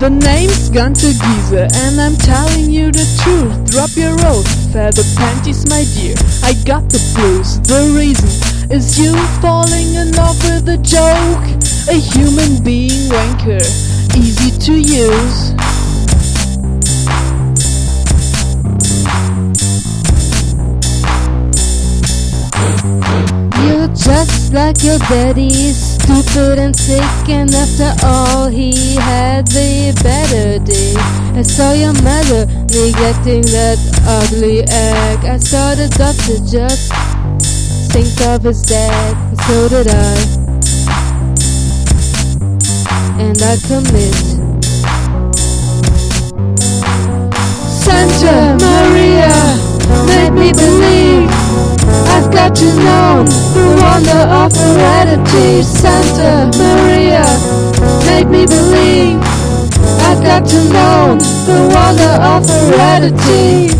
The name's Gunter Giese, and I'm telling you the truth. Drop your old feather panties, my dear. I got the blues. The reason is you falling in love with a joke. A human being wanker, easy to use. You're just like your daddy, stupid and sick, and after all he had the better day. I saw your mother neglecting that ugly egg. I saw the doctor just think of his dad, and so did I. And I commit. Santa Maria, make me believe I've got to know the wonder of heredity. Santa Maria, make me believe I've got to know the wonder of heredity.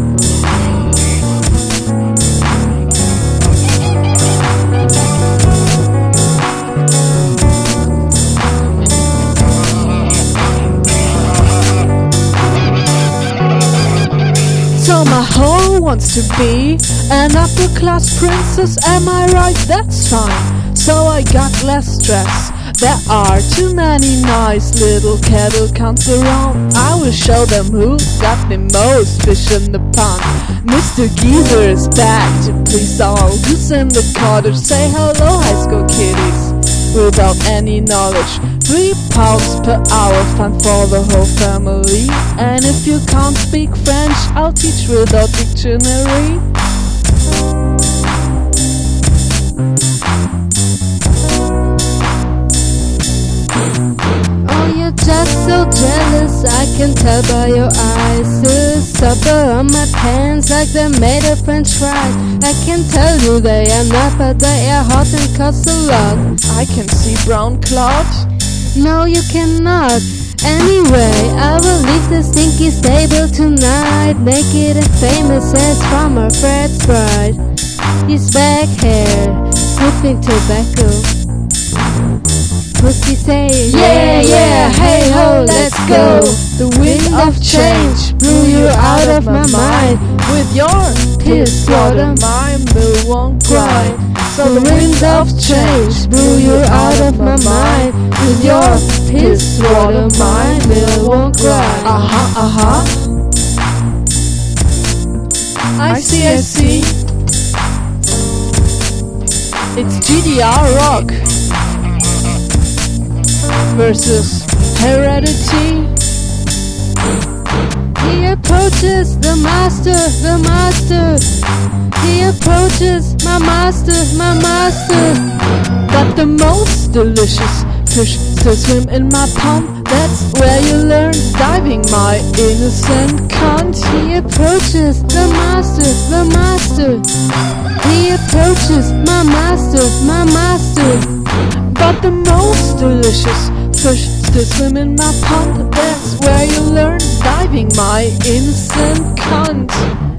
So my hoe wants to be an upper-class princess, am I right? That's fine. So I got less stress. There are too many nice little kettle counts around. I will show them who's got the most fish in the pond. Mr. Geezer is back to please all who's in the cottage. Say hello, high school kiddies, without any knowledge. 3 pounds per hour, fun for the whole family. And if you can't speak French, I'll teach without dictionary. Oh, you're just so jealous, I can tell by your eyes. The supper on my pants like they're made of French fries. I can tell you they are not, but they are hot and cost a lot. I can see brown cloud. No, you cannot. Anyway, I will leave the stinky stable tonight, naked and famous as Farmer Fred's bride. His back hair, sniffing tobacco. Pussy say, yeah, yeah, hey ho, let's go. The wind of change blew you out of my mind. With your piss water, my mill won't grind. So the wind of change blew you out of my mind. With your piss water, my mill won't grind. I see. It's GDR Rock versus Heredity. He approaches the master. He approaches my master. Got the most delicious fish still swim in my pond. That's where you learn diving, my innocent cunt. He approaches the master. He approaches my master. Got the most delicious fish still swim in my pond. That's where you learn diving, my innocent cunt.